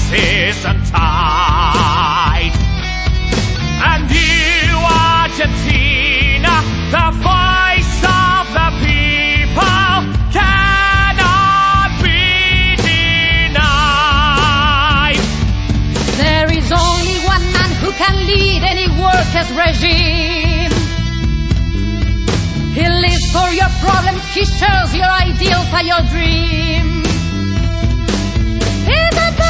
isn't tight. And you, Argentina, the voice of the people, cannot be denied. There is only one man who can lead any workers' regime. He lives for your problems, he shares your ideals and your dreams. He's a